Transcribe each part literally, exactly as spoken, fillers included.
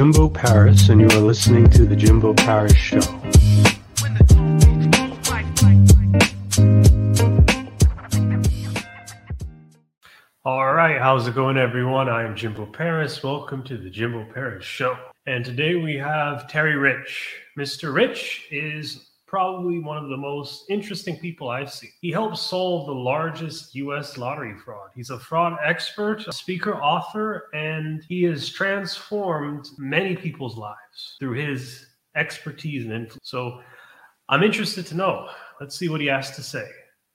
Jimbo Paris, and you are listening to The Jimbo Paris Show. All right, how's it going, everyone? I am Jimbo Paris. Welcome to The Jimbo Paris Show. And today we have Terry Rich. Mister Rich is probably one of the most interesting people I've seen. He helped solve the largest U S lottery fraud. He's a fraud expert, a speaker, author, and he has transformed many people's lives through his expertise and influence. So I'm interested to know. Let's see what he has to say.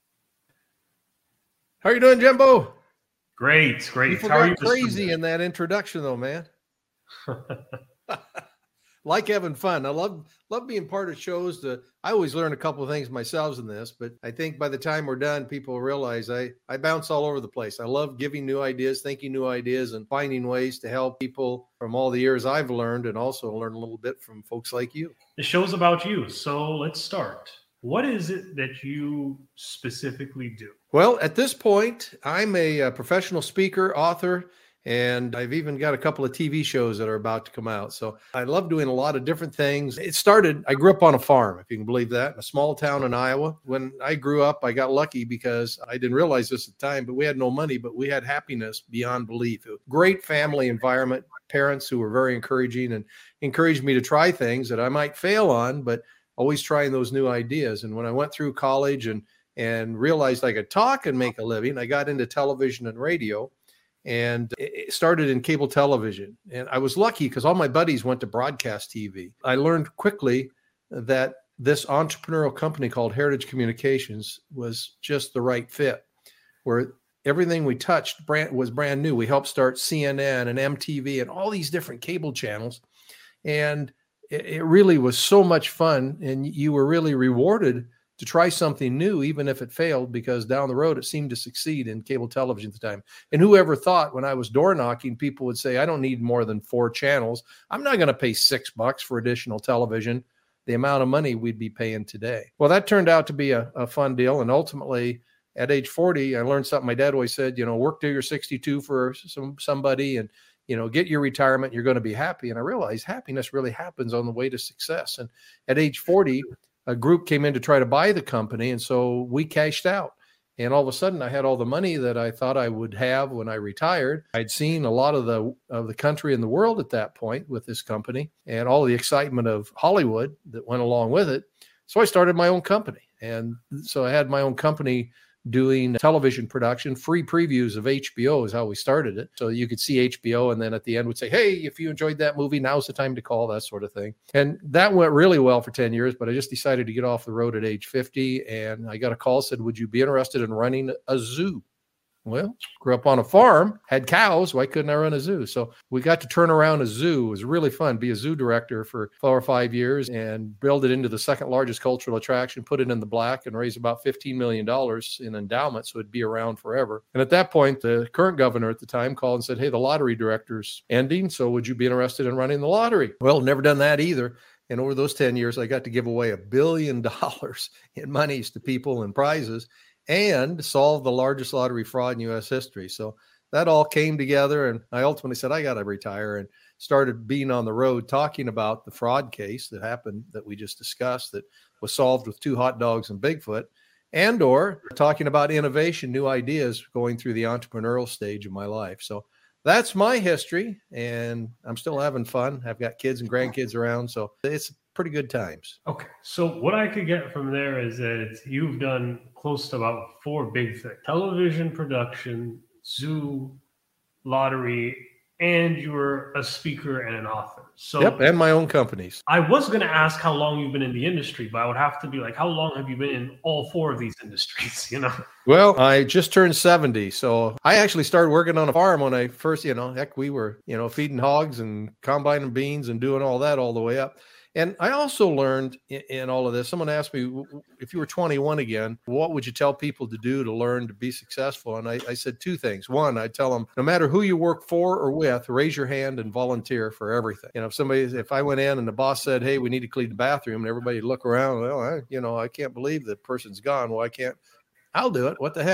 How are you doing, Jimbo? Great, great. You forgot How are you crazy in that introduction, though, man. Like having fun. I love love being part of shows. To, I always learn a couple of things myself in this, but I think by the time we're done, people realize I, I bounce all over the place. I love giving new ideas, thinking new ideas, and finding ways to help people from all the years I've learned, and also learn a little bit from folks like you. The show's about you, so let's start. What is it that you specifically do? Well, at this point, I'm a, a professional speaker, author, and I've even got a couple of T V shows that are about to come out. So I love doing a lot of different things. It started, I grew up on a farm, if you can believe that, in a small town in Iowa. When I grew up, I got lucky because I didn't realize this at the time, but we had no money, but we had happiness beyond belief. It was a great family environment, parents who were very encouraging and encouraged me to try things that I might fail on, but always trying those new ideas. And when I went through college and and realized I could talk and make a living, I got into television and radio, and it started in cable television. And I was lucky because all my buddies went to broadcast T V. I learned quickly that this entrepreneurial company called Heritage Communications was just the right fit, where everything we touched brand, was brand new. We helped start C N N and M T V and all these different cable channels. And it, it really was so much fun. And you were really rewarded to try something new, even if it failed, because down the road it seemed to succeed in cable television at the time. And whoever thought when I was door knocking, people would say, I don't need more than four channels. I'm not going to pay six bucks for additional television, the amount of money we'd be paying today. Well, that turned out to be a, a fun deal. And ultimately, at age forty, I learned something my dad always said, you know, work till you're sixty-two for some somebody and, you know, get your retirement, you're going to be happy. And I realized happiness really happens on the way to success. And at age forty, a group came in to try to buy the company. And so we cashed out. And all of a sudden I had all the money that I thought I would have when I retired. I'd seen a lot of the of the country and the world at that point with this company and all the excitement of Hollywood that went along with it. So I started my own company. And so I had my own company doing television production. Free previews of H B O is how we started it. So you could see H B O and then at the end would say, hey, if you enjoyed that movie, now's the time to call, that sort of thing. And that went really well for ten years, but I just decided to get off the road at age fifty. And I got a call, said, would you be interested in running a zoo? Well, grew up on a farm, had cows. Why couldn't I run a zoo? So we got to turn around a zoo. It was really fun, be a zoo director for four or five years and build it into the second largest cultural attraction, put it in the black and raise about fifteen million dollars in endowment. So it'd be around forever. And at that point, the current governor at the time called and said, hey, the lottery director's ending. So would you be interested in running the lottery? Well, never done that either. And over those ten years, I got to give away a billion dollars in monies to people and prizes, and solve the largest lottery fraud in U S history. So that all came together, and I ultimately said, I got to retire, and started being on the road talking about the fraud case that happened that we just discussed that was solved with two hot dogs and Bigfoot, and or talking about innovation, new ideas going through the entrepreneurial stage of my life. So that's my history, and I'm still having fun. I've got kids and grandkids around, so it's pretty good times. Okay. So what I could get from there is that you've done close to about four big things: television production, zoo, lottery, and you're a speaker and an author. So yep, and my own companies. I was going to ask how long you've been in the industry, but I would have to be like, how long have you been in all four of these industries, you know? Well, I just turned seventy. So I actually started working on a farm when I first, you know, heck, we were, you know, feeding hogs and combining beans and doing all that all the way up. And I also learned in, in all of this, someone asked me, if you were twenty-one again, what would you tell people to do to learn to be successful? And I, I said two things. One, I tell them, no matter who you work for or with, raise your hand and volunteer for everything. You know, if somebody, if I went in and the boss said, hey, we need to clean the bathroom, and everybody would look around, well, I, you know, I can't believe the person's gone. Well, I can't, I'll do it. What the heck?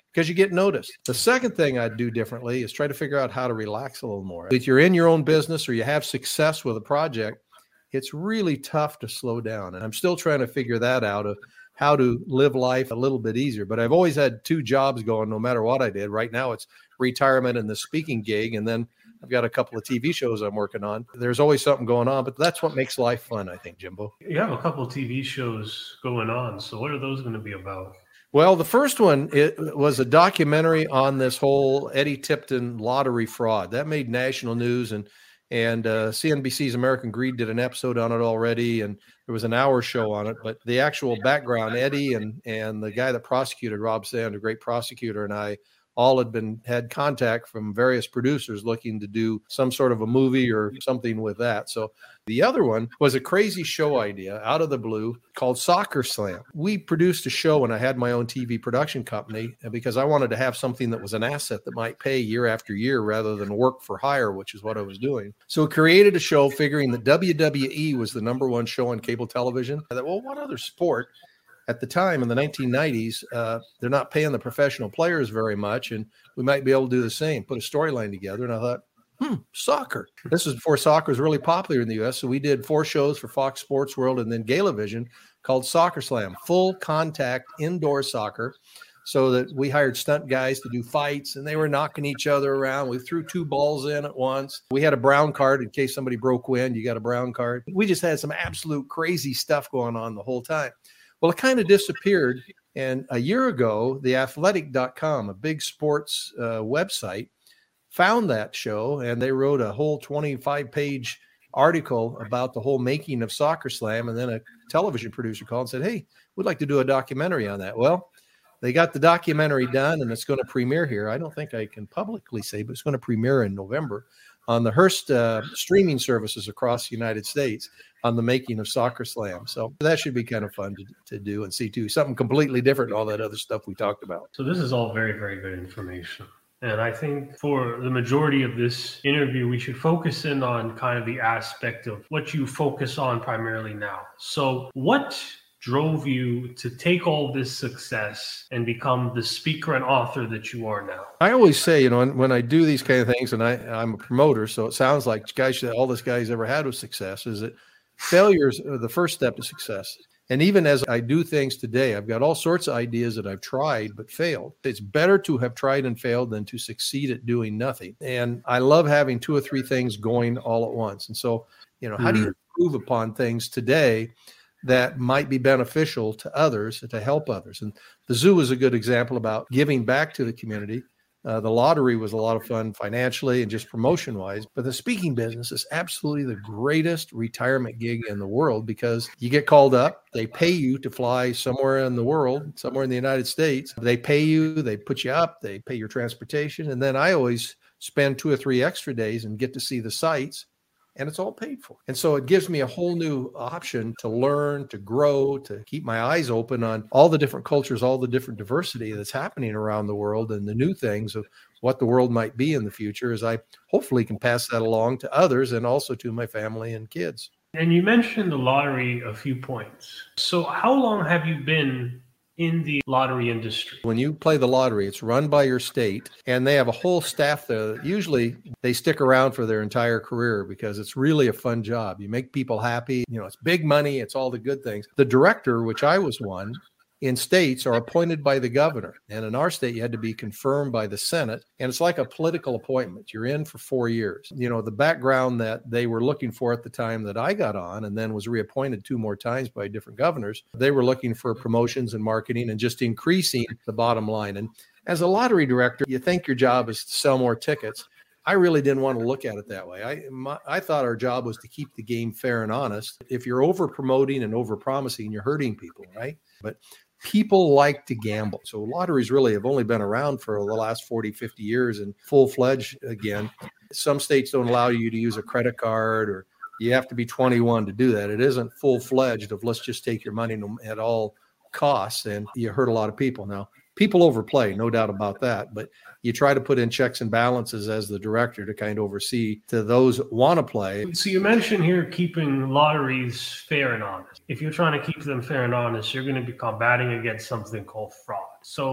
because you get noticed. The second thing I'd do differently is try to figure out how to relax a little more. If you're in your own business or you have success with a project, it's really tough to slow down. And I'm still trying to figure that out of how to live life a little bit easier. But I've always had two jobs going no matter what I did. Right now it's retirement and the speaking gig. And then I've got a couple of T V shows I'm working on. There's always something going on, but that's what makes life fun, I think, Jimbo. You have a couple of T V shows going on. So what are those going to be about? Well, the first one, it was a documentary on this whole Eddie Tipton lottery fraud. That made national news, and and uh, C N B C's American Greed did an episode on it already, and there was an hour show on it. But the actual background, Eddie and and the guy that prosecuted, Rob Sand, a great prosecutor, and I all had been had contact from various producers looking to do some sort of a movie or something with that. So the other one was a crazy show idea out of the blue called Soccer Slam. We produced a show when I had my own T V production company because I wanted to have something that was an asset that might pay year after year rather than work for hire, which is what I was doing. So we created a show figuring that W W E was the number one show on cable television. I thought, well, what other sport? At the time in the nineteen nineties, uh, they're not paying the professional players very much, and we might be able to do the same, put a storyline together. And I thought, hmm, soccer. This was before soccer was really popular in the U S, so we did four shows for Fox Sports World and then Galavision called Soccer Slam, full contact indoor soccer, so that we hired stunt guys to do fights, and they were knocking each other around. We threw two balls in at once. We had a brown card in case somebody broke wind. You got a brown card. We just had some absolute crazy stuff going on the whole time. Well, it kind of disappeared. And a year ago, the athletic dot com, a big sports uh, website, found that show, and they wrote a whole twenty-five page article about the whole making of Soccer Slam. And then a television producer called and said, hey, we'd like to do a documentary on that. Well, they got the documentary done, and it's going to premiere here. I don't think I can publicly say, but it's going to premiere in November on the Hearst uh, streaming services across the United States on the making of Soccer Slam. So that should be kind of fun to, to do and see too. Something completely different than all that other stuff we talked about. So this is all very, very good information. And I think for the majority of this interview, we should focus in on kind of the aspect of what you focus on primarily now. So what drove you to take all this success and become the speaker and author that you are now? I always say, you know, when, when I do these kind of things, and I, I'm a promoter, so it sounds like guys, all this guy's ever had with success is that failures are the first step to success. And even as I do things today, I've got all sorts of ideas that I've tried but failed. It's better to have tried and failed than to succeed at doing nothing. And I love having two or three things going all at once. And so, you know, how do you improve upon things today that might be beneficial to others, to help others? And the zoo is a good example about giving back to the community. Uh, the lottery was a lot of fun financially and just promotion wise, but the speaking business is absolutely the greatest retirement gig in the world because you get called up, they pay you to fly somewhere in the world, somewhere in the United States. They pay you, they put you up, they pay your transportation. And then I always spend two or three extra days and get to see the sites, and it's all paid for. And so it gives me a whole new option to learn, to grow, to keep my eyes open on all the different cultures, all the different diversity that's happening around the world, and the new things of what the world might be in the future, as I hopefully can pass that along to others and also to my family and kids. And you mentioned the lottery a few points. So how long have you been in the lottery industry? When you play the lottery, it's run by your state, and they have a whole staff there that usually they stick around for their entire career because it's really a fun job. You make people happy. You know, it's big money. It's all the good things. The director, which I was one, in states are appointed by the governor. And in our state, you had to be confirmed by the Senate. And it's like a political appointment. You're in for four years. You know, the background that they were looking for at the time that I got on and then was reappointed two more times by different governors, they were looking for promotions and marketing and just increasing the bottom line. And as a lottery director, you think your job is to sell more tickets. I really didn't want to look at it that way. I my, I thought our job was to keep the game fair and honest. If you're over promoting and over promising, you're hurting people, right? But people like to gamble. So lotteries really have only been around for the last forty, fifty years and full-fledged again. Some states don't allow you to use a credit card, or you have to be twenty-one to do that. It isn't full-fledged of let's just take your money at all costs, and you hurt a lot of people. Now, people overplay, no doubt about that, but you try to put in checks and balances as the director to kind of oversee to those who want to play. So you mentioned here keeping lotteries fair and honest. If you're trying to keep them fair and honest, you're going to be combating against something called fraud. So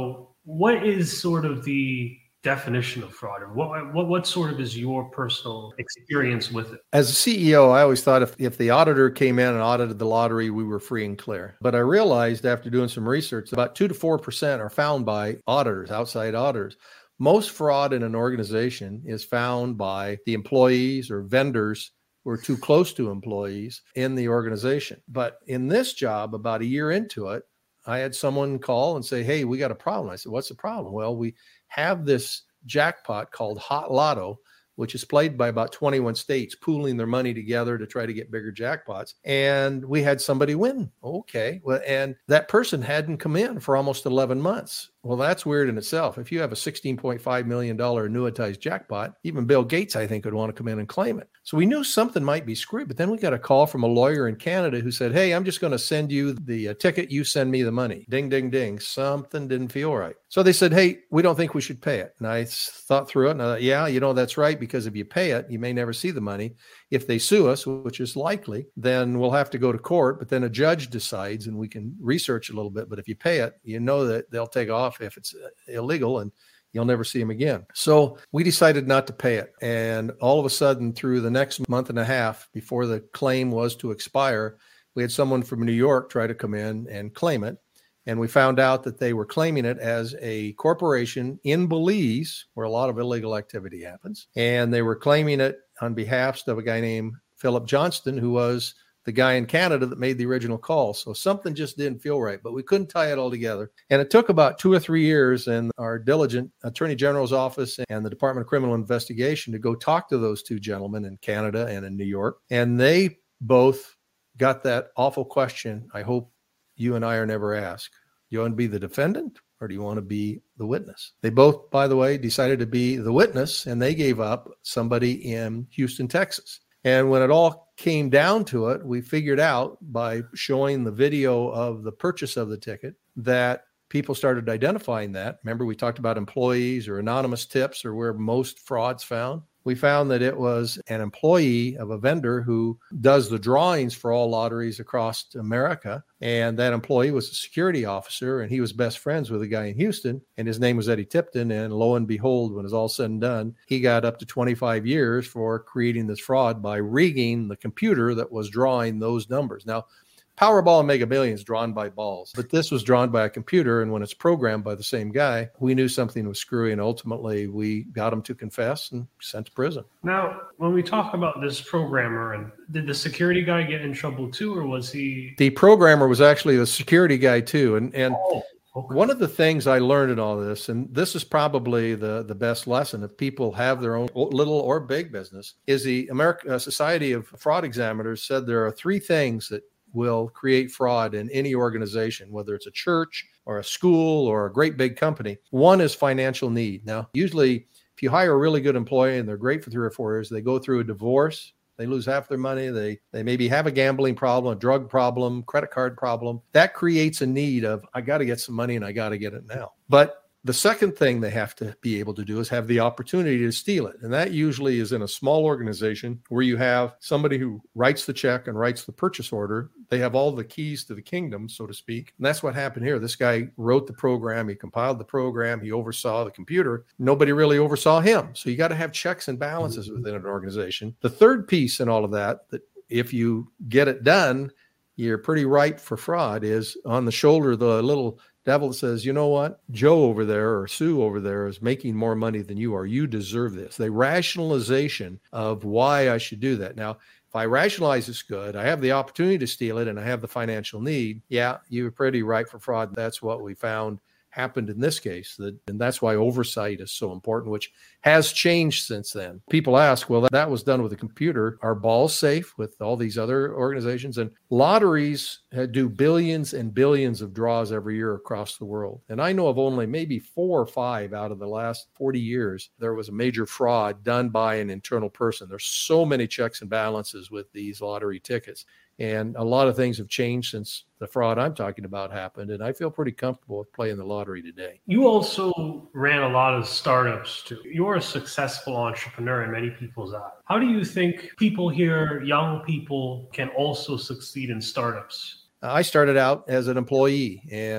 what is sort of the definition of fraud, or what, what what sort of is your personal experience with it? As a C E O, I always thought if, if the auditor came in and audited the lottery, we were free and clear. But I realized after doing some research, about two to four percent are found by auditors, outside auditors. Most fraud in an organization is found by the employees or vendors who are too close to employees in the organization. But in this job, about a year into it, I had someone call and say, hey, we got a problem. I said, what's the problem? Well, we have this jackpot called Hot Lotto, which is played by about twenty-one states, pooling their money together to try to get bigger jackpots. And we had somebody win. Okay. Well, and that person hadn't come in for almost eleven months. Well, that's weird in itself. If you have a sixteen point five million dollars annuitized jackpot, even Bill Gates, I think, would want to come in and claim it. So we knew something might be screwed, but then we got a call from a lawyer in Canada who said, hey, I'm just going to send you the uh, ticket. You send me the money. Ding, ding, ding. Something didn't feel right. So they said, hey, we don't think we should pay it. And I thought through it and I thought, yeah, you know, that's right. Because if you pay it, you may never see the money. If they sue us, which is likely, then we'll have to go to court. But then a judge decides and we can research a little bit. But if you pay it, you know that they'll take off if it's illegal and you'll never see them again. So we decided not to pay it. And all of a sudden, through the next month and a half before the claim was to expire, we had someone from New York try to come in and claim it. And we found out that they were claiming it as a corporation in Belize, where a lot of illegal activity happens. And they were claiming it on behalf of a guy named Philip Johnston, who was the guy in Canada that made the original call. So something just didn't feel right, but we couldn't tie it all together. And it took about two or three years and our diligent Attorney General's office and the Department of Criminal Investigation to go talk to those two gentlemen in Canada and in New York. And they both got that awful question I hope you and I are never asked. You want to be the defendant or do you want to be the witness? They both, by the way, decided to be the witness, and they gave up somebody in Houston, Texas. And when it all came down to it, we figured out by showing the video of the purchase of the ticket that people started identifying that. Remember, we talked about employees or anonymous tips or where most fraud's found. We found that it was an employee of a vendor who does the drawings for all lotteries across America. And that employee was a security officer, and he was best friends with a guy in Houston, and his name was Eddie Tipton. And lo and behold, when it's all said and done, he got up to twenty-five years for creating this fraud by rigging the computer that was drawing those numbers. Now, Powerball and Mega Millions drawn by balls, but this was drawn by a computer. And when it's programmed by the same guy, we knew something was screwy. And ultimately, we got him to confess and sent to prison. Now, when we talk about this programmer, and did the security guy get in trouble too, or was he? The programmer was actually the security guy too. And and oh, okay. One of the things I learned in all this, and this is probably the, the best lesson if people have their own little or big business, is the American uh, Society of Fraud Examiners said there are three things that will create fraud in any organization, whether it's a church or a school or a great big company. One is financial need. Now, usually if you hire a really good employee and they're great for three or four years, they go through a divorce, they lose half their money, they they maybe have a gambling problem, a drug problem, credit card problem. That creates a need of, I got to get some money and I got to get it now. But the second thing they have to be able to do is have the opportunity to steal it. And that usually is in a small organization where you have somebody who writes the check and writes the purchase order. They have all the keys to the kingdom, so to speak. And that's what happened here. This guy wrote the program. He compiled the program. He oversaw the computer. Nobody really oversaw him. So you got to have checks and balances within an organization. The third piece in all of that, that if you get it done, you're pretty ripe for fraud, is on the shoulder, the little devil says, you know what, Joe over there or Sue over there is making more money than you are. You deserve this. The rationalization of why I should do that. Now, if I rationalize it's good, I have the opportunity to steal it, and I have the financial need. Yeah, you're pretty ripe for fraud. That's what we found happened in this case. That, and that's why oversight is so important, which has changed since then. People ask, well, that, that was done with a computer. Are balls safe with all these other organizations? And lotteries do billions and billions of draws every year across the world. And I know of only maybe four or five out of the last forty years, there was a major fraud done by an internal person. There's so many checks and balances with these lottery tickets. And a lot of things have changed since the fraud I'm talking about happened. And I feel pretty comfortable with playing the lottery today. You also ran a lot of startups too. You're a successful entrepreneur in many people's eyes. How do you think people here, young people, can also succeed in startups? I started out as an employee, and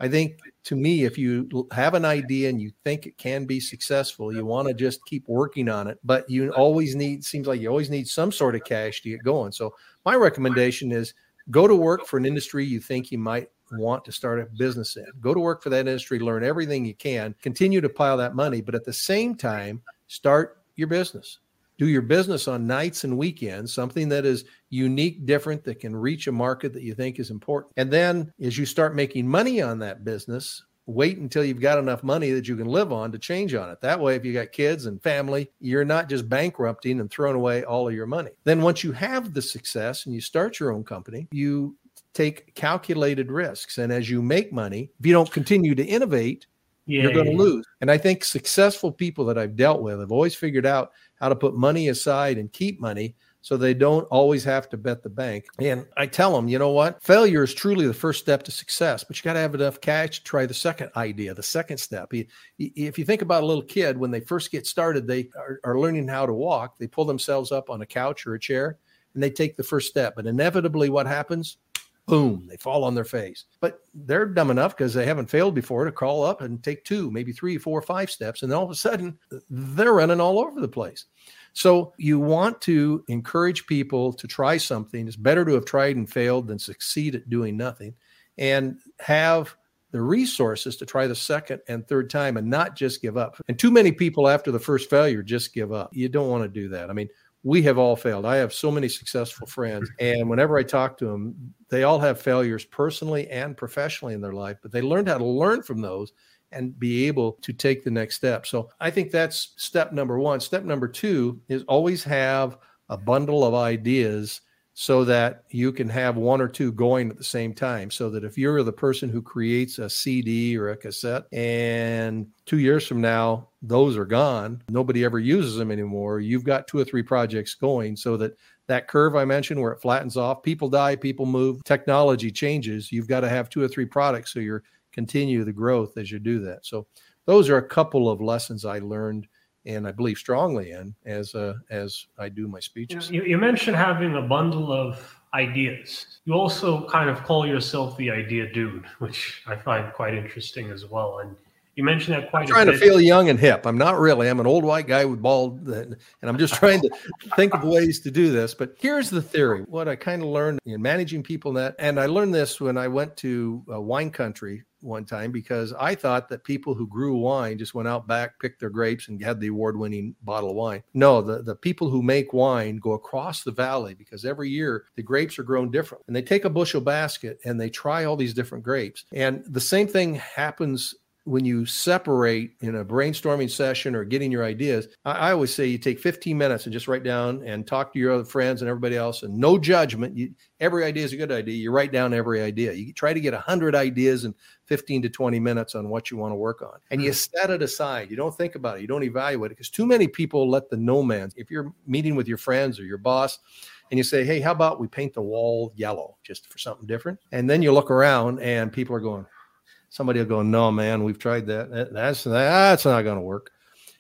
I think to me, if you have an idea and you think it can be successful, you want to just keep working on it, but you always need, seems like you always need some sort of cash to get going. So my recommendation is go to work for an industry you think you might want to start a business in. Go to work for that industry, learn everything you can, continue to pile that money, but at the same time, start your business. Do your business on nights and weekends, something that is unique, different, that can reach a market that you think is important. And then as you start making money on that business, wait until you've got enough money that you can live on to change on it. That way, if you got kids and family, you're not just bankrupting and throwing away all of your money. Then once you have the success and you start your own company, you take calculated risks. And as you make money, if you don't continue to innovate, yeah, you're going to lose. And I think successful people that I've dealt with have always figured out how to put money aside and keep money so they don't always have to bet the bank. And I tell them, you know what? Failure is truly the first step to success, but you got to have enough cash to try the second idea, the second step. If you think about a little kid, when they first get started, they are, are learning how to walk. They pull themselves up on a couch or a chair and they take the first step. But inevitably what happens? Boom, they fall on their face. But they're dumb enough because they haven't failed before to crawl up and take two, maybe three, four, five steps. And then all of a sudden, they're running all over the place. So you want to encourage people to try something. It's better to have tried and failed than succeed at doing nothing, and have the resources to try the second and third time and not just give up. And too many people after the first failure just give up. You don't want to do that. I mean, we have all failed. I have so many successful friends, and whenever I talk to them, they all have failures personally and professionally in their life, but they learned how to learn from those and be able to take the next step. So I think that's step number one. Step number two is always have a bundle of ideas so that you can have one or two going at the same time. So that if you're the person who creates a C D or a cassette and two years from now, those are gone, nobody ever uses them anymore, you've got two or three projects going so that that curve I mentioned where it flattens off, people die, people move, technology changes. You've got to have two or three products so you're continue the growth as you do that. So those are a couple of lessons I learned and I believe strongly in as uh, as I do my speeches. You, you mentioned having a bundle of ideas. You also kind of call yourself the idea dude, which I find quite interesting as well. And you mentioned that quite I'm trying a bit. to feel young and hip. I'm not really. I'm an old white guy with bald, and I'm just trying to think of ways to do this. But here's the theory. What I kind of learned in managing people that, and I learned this when I went to uh, wine country one time, because I thought that people who grew wine just went out back, picked their grapes, and had the award-winning bottle of wine. No, the, the people who make wine go across the valley because every year the grapes are grown different. And they take a bushel basket and they try all these different grapes. And the same thing happens when you separate in a brainstorming session or getting your ideas. I, I always say you take fifteen minutes and just write down and talk to your other friends and everybody else, and no judgment. You, every idea is a good idea. You write down every idea. You try to get one hundred ideas in fifteen to twenty minutes on what you want to work on. And you set it aside. You don't think about it. You don't evaluate it, because too many people let the no man's. If you're meeting with your friends or your boss and you say, hey, how about we paint the wall yellow just for something different? And then you look around and people are going, somebody will go, no, man, we've tried that. That's, that's not going to work.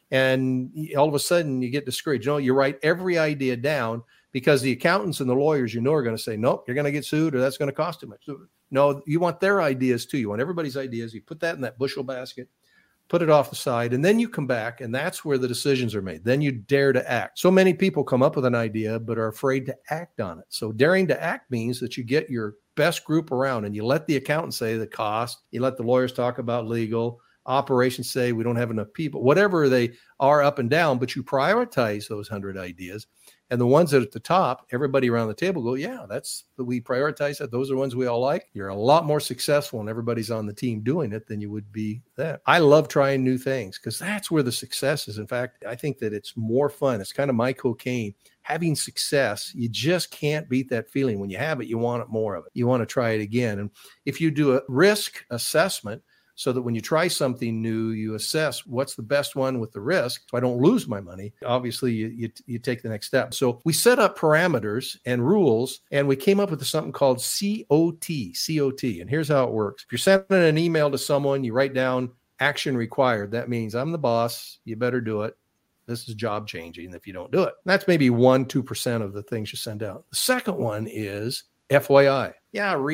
And all of a sudden you get discouraged. You know, you write every idea down because the accountants and the lawyers, you know, are going to say, nope, you're going to get sued or that's going to cost too much. No, you want their ideas too. You want everybody's ideas. You put that in that bushel basket, put it off the side, and then you come back, and that's where the decisions are made. Then you dare to act. So many people come up with an idea but are afraid to act on it. So daring to act means that you get your best group around and you let the accountant say the cost, you let the lawyers talk about legal, operations say we don't have enough people, whatever they are up and down, but you prioritize those hundred ideas. And the ones that are at the top, everybody around the table go, yeah, that's we prioritize that. Those are ones we all like. You're a lot more successful when everybody's on the team doing it than you would be that. I love trying new things because that's where the success is. In fact, I think that it's more fun. It's kind of my cocaine. Having success, you just can't beat that feeling. When you have it, you want it more of it. You want to try it again. And if you do a risk assessment, so that when you try something new, you assess what's the best one with the risk so I don't lose my money. Obviously, you, you, you take the next step. So we set up parameters and rules, and we came up with something called C O T, C O T. And here's how it works. If you're sending an email to someone, you write down action required. That means I'm the boss. You better do it. This is job changing if you don't do it. That's maybe one, two percent of the things you send out. The second one is F Y I. Yeah, read it.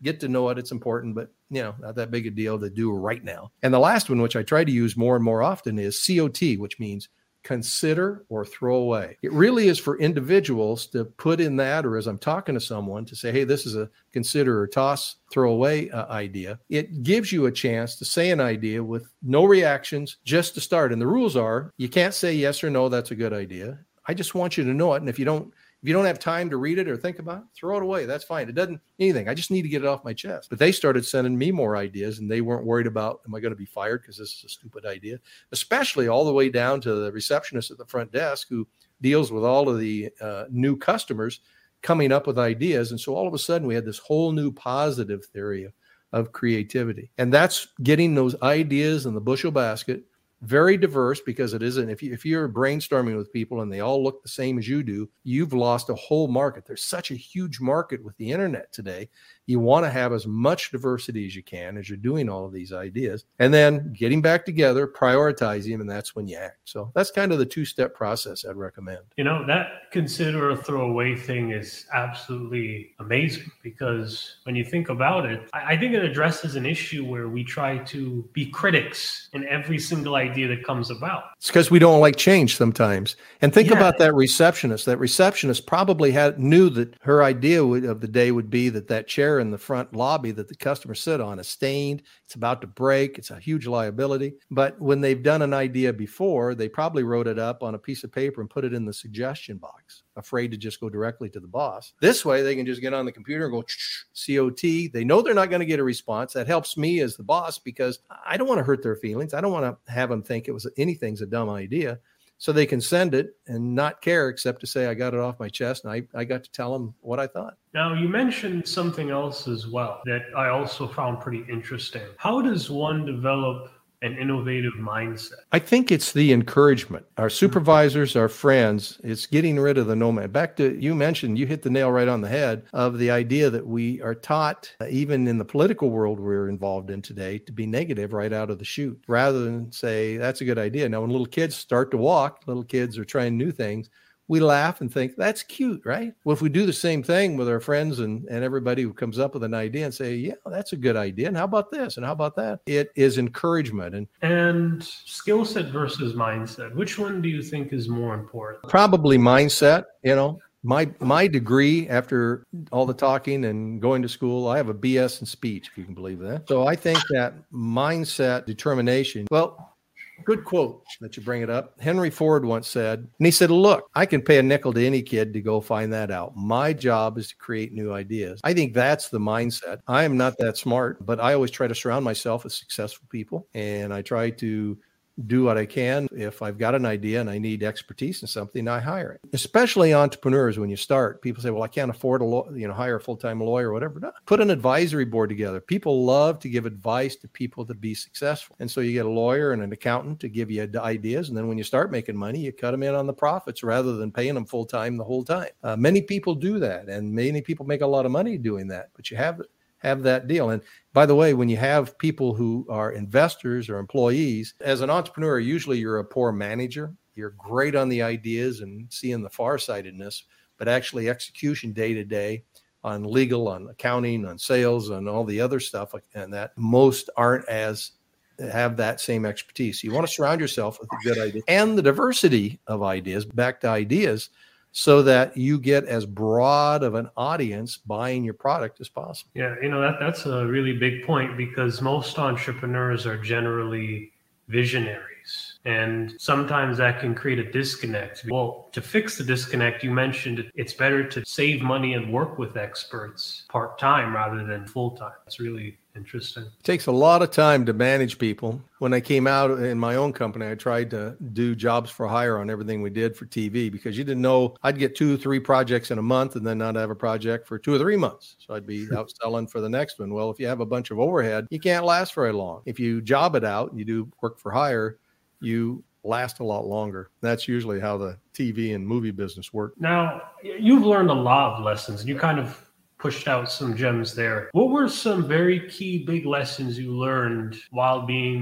get to know it. It's important, but you know, not that big a deal to do right now. And the last one, which I try to use more and more often, is C O T, which means consider or throw away. It really is for individuals to put in that, or as I'm talking to someone to say, hey, this is a consider or toss, throw away uh, idea. It gives you a chance to say an idea with no reactions, just to start. And the rules are, you can't say yes or no, that's a good idea. I just want you to know it. And if you don't, if you don't have time to read it or think about it, throw it away. That's fine. It doesn't anything. I just need to get it off my chest. But they started sending me more ideas, and they weren't worried about, am I going to be fired because this is a stupid idea? Especially all the way down to the receptionist at the front desk who deals with all of the uh, new customers coming up with ideas. And so all of a sudden we had this whole new positive theory of, of creativity. And that's getting those ideas in the bushel basket. Very diverse, because it isn't, if you, if you're brainstorming with people and they all look the same as you do, you've lost a whole market. There's such a huge market with the internet today. You want to have as much diversity as you can as you're doing all of these ideas, and then getting back together, prioritizing them, and that's when you act. So that's kind of the two-step process I'd recommend. You know, that consider or throw away thing is absolutely amazing, because when you think about it, I, I think it addresses an issue where we try to be critics in every single idea that comes about. It's because we don't like change sometimes. And think Yeah. about that receptionist. That receptionist probably had knew that her idea would, of the day would be that that chair in the front lobby that the customers sit on is stained. It's about to break. It's a huge liability. But when they've done an idea before, they probably wrote it up on a piece of paper and put it in the suggestion box, afraid to just go directly to the boss. This way, they can just get on the computer and go C O T. They know they're not going to get a response. That helps me as the boss, because I don't want to hurt their feelings. I don't want to have them think it was anything's a dumb idea. So they can send it and not care, except to say, I got it off my chest, and I, I got to tell them what I thought. Now, you mentioned something else as well that I also found pretty interesting. How does one develop an innovative mindset? I think it's the encouragement. Our supervisors, our friends, it's getting rid of the nomad. Back to, you mentioned, you hit the nail right on the head of the idea that we are taught, uh, even in the political world we're involved in today, to be negative right out of the chute, rather than say, that's a good idea. Now, when little kids start to walk, little kids are trying new things, we laugh and think, that's cute, right? Well, if we do the same thing with our friends and, and everybody who comes up with an idea and say, yeah, that's a good idea. And how about this? And how about that? It is encouragement. And And skill set versus mindset, which one do you think is more important? probably mindset, you know, my, my degree after all the talking and going to school, I have a B S in speech, if you can believe that. So I think that mindset, determination, well, good quote that you bring it up. Henry Ford once said, and he said, look, I can pay a nickel to any kid to go find that out. My job is to create new ideas. I think that's the mindset. I am not that smart, but I always try to surround myself with successful people. And I try to do what I can. If I've got an idea and I need expertise in something, I hire it. Especially entrepreneurs, when you start, people say, well, I can't afford a law, you know, hire a full-time lawyer or whatever. No. Put an advisory board together. People love to give advice to people to be successful. And so you get a lawyer and an accountant to give you ideas. And then when you start making money, you cut them in on the profits rather than paying them full-time the whole time. Uh, many people do that. And many people make a lot of money doing that, but you have have that deal. And by the way, when you have people who are investors or employees, as an entrepreneur, usually you're a poor manager. You're great on the ideas and seeing the farsightedness, but actually execution day to day on legal, on accounting, on sales, on all the other stuff, and that most aren't as have that same expertise. You want to surround yourself with a good idea and the diversity of ideas, back to ideas, so that you get as broad of an audience buying your product as possible. Yeah, you know, that that's a really big point, because most entrepreneurs are generally visionaries. And sometimes that can create a disconnect. Well, to fix the disconnect, you mentioned it's better to save money and work with experts part-time rather than full-time. It's really interesting. It takes a lot of time to manage people. When I came out in my own company, I tried to do jobs for hire on everything we did for T V, because you didn't know I'd get two, three projects in a month and then not have a project for two or three months. So I'd be out selling for the next one. Well, if you have a bunch of overhead, you can't last very long. If you job it out and you do work for hire, you last a lot longer. That's usually how the T V and movie business work. Now, you've learned a lot of lessons, and you kind of pushed out some gems there. What were some very key big lessons you learned while being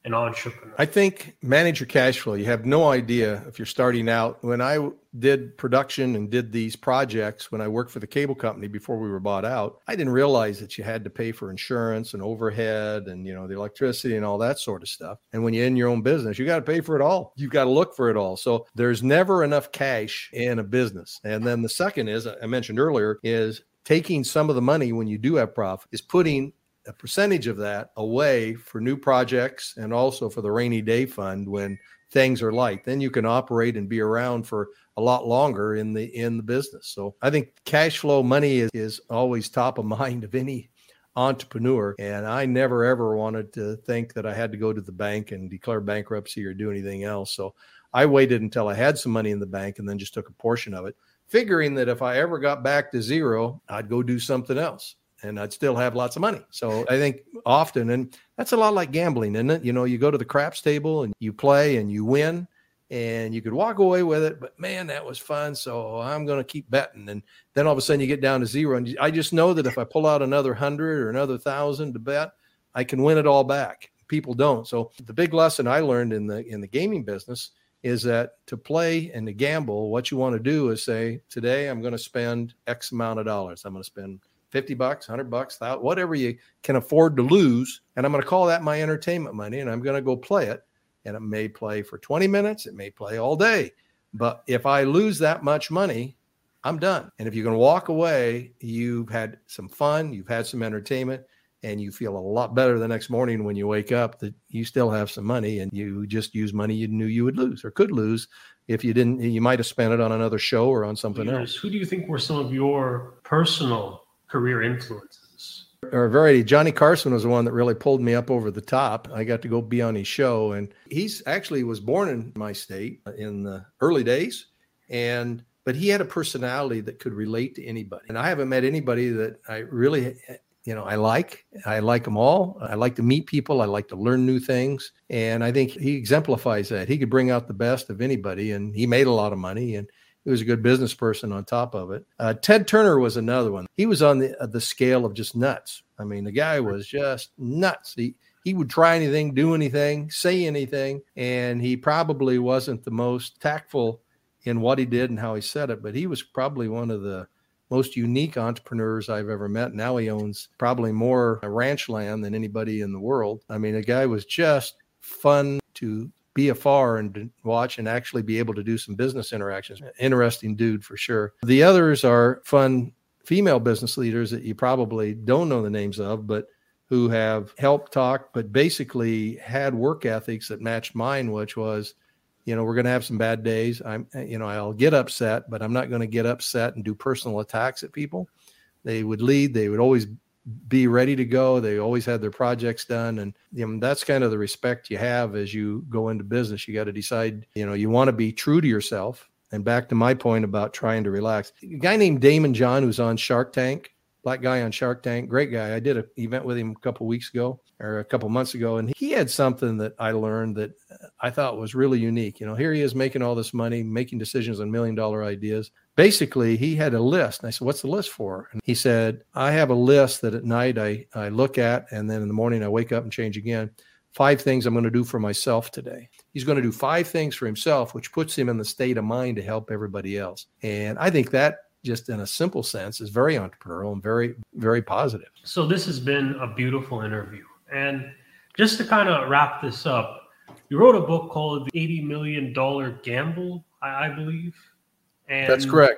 an entrepreneur? I think manage your cash flow. You have no idea if you're starting out. When I did production and did these projects, when I worked for the cable company before we were bought out, I didn't realize that you had to pay for insurance and overhead and, you know, the electricity and all that sort of stuff. And when you're in your own business, you got to pay for it all. You've got to look for it all. So there's never enough cash in a business. And then the second is, I mentioned earlier, is taking some of the money when you do have profit, is putting a percentage of that away for new projects and also for the rainy day fund when things are light. Then you can operate and be around for a lot longer in the in the business. So I think cash flow money is, is always top of mind of any entrepreneur. And I never, ever wanted to think that I had to go to the bank and declare bankruptcy or do anything else. So I waited until I had some money in the bank and then just took a portion of it, figuring that if I ever got back to zero, I'd go do something else and I'd still have lots of money. So I think often, and that's a lot like gambling, isn't it? You know, you go to the craps table and you play and you win and you could walk away with it, but man, that was fun. So I'm going to keep betting. And then all of a sudden you get down to zero. And I just know that if I pull out another hundred or another thousand to bet, I can win it all back. People don't. So the big lesson I learned in the, in the gaming business is that to play and to gamble, what you want to do is say, today I'm going to spend X amount of dollars. I'm going to spend fifty bucks, a hundred bucks, whatever you can afford to lose. And I'm going to call that my entertainment money. And I'm going to go play it. And it may play for twenty minutes. It may play all day. But if I lose that much money, I'm done. And if you can walk away, you've had some fun, you've had some entertainment, and you feel a lot better the next morning when you wake up that you still have some money and you just use money you knew you would lose or could lose. If you didn't, you might have spent it on another show or on something else. Who do you think were some of your personal career influences? Or variety. Johnny Carson was the one that really pulled me up over the top. I got to go be on his show, and he's actually was born in my state in the early days, and but he had a personality that could relate to anybody. And I haven't met anybody that I really, you know, I like. I like them all. I like to meet people. I like to learn new things, and I think he exemplifies that. He could bring out the best of anybody, and he made a lot of money, and he was a good business person on top of it. Uh, Ted Turner was another one. He was on the uh, the scale of just nuts. I mean, the guy was just nuts. He he would try anything, do anything, say anything, and he probably wasn't the most tactful in what he did and how he said it, but he was probably one of the most unique entrepreneurs I've ever met. Now he owns probably more ranch land than anybody in the world. I mean, the guy was just fun to be afar and to watch and actually be able to do some business interactions. Interesting dude for sure. The others are fun female business leaders that you probably don't know the names of, but who have helped talk, but basically had work ethics that matched mine, which was, you know, we're going to have some bad days. I'm, you know, I'll get upset, but I'm not going to get upset and do personal attacks at people. They would lead. They would always be ready to go. They always had their projects done. And you know, that's kind of the respect you have as you go into business. You got to decide, you know, you want to be true to yourself. And back to my point about trying to relax. A guy named Damon John, who's on Shark Tank, black guy on Shark Tank, great guy. I did an event with him a couple of weeks ago or a couple of months ago. And he had something that I learned that I thought was really unique. You know, here he is making all this money, making decisions on million dollar ideas. Basically, he had a list. And I said, what's the list for? And he said, I have a list that at night I, I look at, and then in the morning I wake up and change again. Five things I'm going to do for myself today. He's going to do five things for himself, which puts him in the state of mind to help everybody else. And I think that just in a simple sense is very entrepreneurial and very, very positive. So this has been a beautiful interview. And just to kind of wrap this up, you wrote a book called The eighty million dollars Gamble, I, I believe. And that's correct.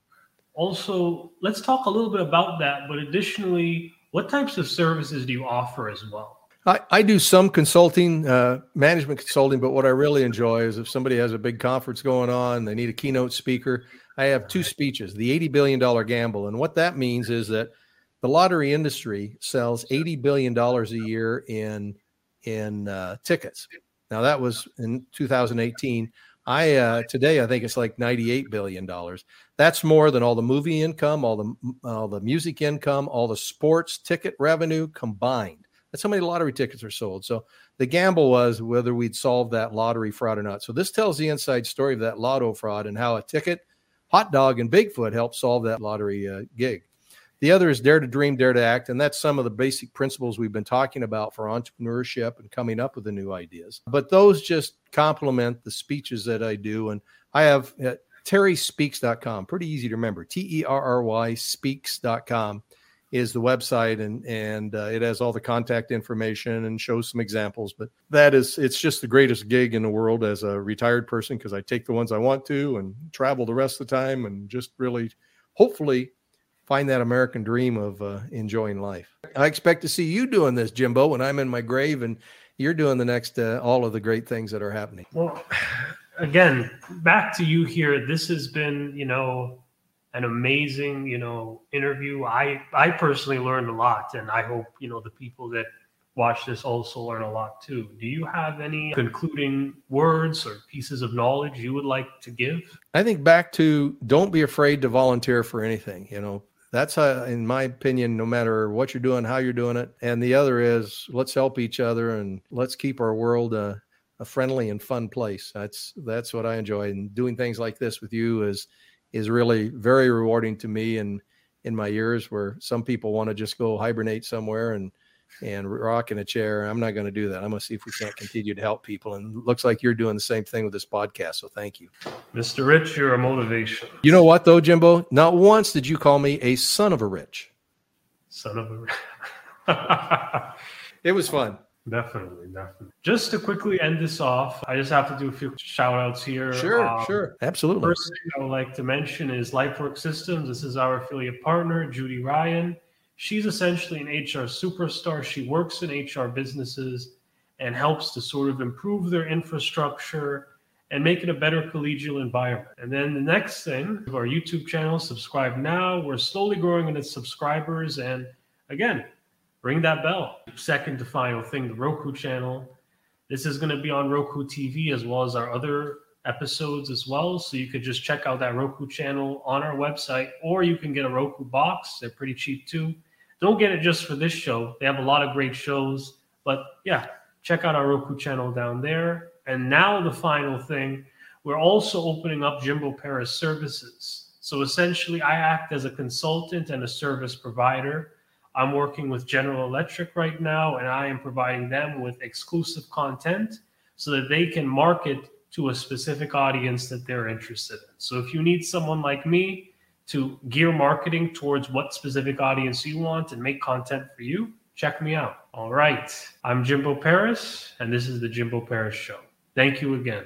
Also, let's talk a little bit about that. But additionally, what types of services do you offer as well? I, I do some consulting, uh, management consulting, but what I really enjoy is if somebody has a big conference going on, they need a keynote speaker. I have two speeches, the eighty billion dollars Gamble. And what that means is that the lottery industry sells eighty billion dollars a year in, in uh, tickets. Now that was in two thousand eighteen. I uh, today I think it's like ninety-eight billion dollars. That's more than all the movie income, all the all the music income, all the sports ticket revenue combined. That's how many lottery tickets are sold. So the gamble was whether we'd solve that lottery fraud or not. So this tells the inside story of that lotto fraud and how a ticket, hot dog, and Bigfoot helped solve that lottery uh, gig. The other is Dare to Dream, Dare to Act. And that's some of the basic principles we've been talking about for entrepreneurship and coming up with the new ideas. But those just complement the speeches that I do. And I have uh, terry speaks dot com, pretty easy to remember. T E R R Y speaks dot com is the website, and and uh, it has all the contact information and shows some examples. But that is, it's just the greatest gig in the world as a retired person, because I take the ones I want to and travel the rest of the time and just really, hopefully, find that American dream of uh, enjoying life. I expect to see you doing this, Jimbo, when I'm in my grave and you're doing the next, uh, all of the great things that are happening. Well, again, back to you here. This has been, you know, an amazing, you know, interview. I, I personally learned a lot, and I hope, you know, the people that watch this also learn a lot too. Do you have any concluding words or pieces of knowledge you would like to give? I think back to, don't be afraid to volunteer for anything. You know, that's how, in my opinion, no matter what you're doing, how you're doing it. And the other is, let's help each other and let's keep our world a, a friendly and fun place. That's, that's what I enjoy. And doing things like this with you is, is really very rewarding to me. And in my years where some people want to just go hibernate somewhere and, and rock in a chair, I'm not going to do that. I'm going to see if we can't continue to help people. And it looks like you're doing the same thing with this podcast. So thank you. Mister Rich, you're a motivation. You know what though, Jimbo? Not once did you call me a son of a rich. Son of a rich. It was fun. Definitely, definitely. Just to quickly end this off, I just have to do a few shout outs here. Sure, um, sure. Absolutely. First thing I would like to mention is LifeWork Systems. This is our affiliate partner, Judy Ryan. She's essentially an H R superstar. She works in H R businesses and helps to sort of improve their infrastructure and make it a better collegial environment. And then the next thing, our YouTube channel, subscribe now. We're slowly growing in its subscribers. And again, ring that bell. Second to final thing, the Roku channel. This is going to be on Roku T V as well as our other episodes as well. So you could just check out that Roku channel on our website, or you can get a Roku box. They're pretty cheap too. Don't get it just for this show. They have a lot of great shows. But yeah, check out our Roku channel down there. And now the final thing, we're also opening up Jimbo Paris services. So essentially, I act as a consultant and a service provider. I'm working with General Electric right now, and I am providing them with exclusive content so that they can market to a specific audience that they're interested in. So if you need someone like me to gear marketing towards what specific audience you want and make content for you, check me out. All right. I'm Jimbo Paris, and this is the Jimbo Paris Show. Thank you again.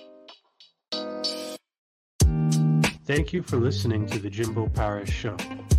Thank you for listening to the Jimbo Paris Show.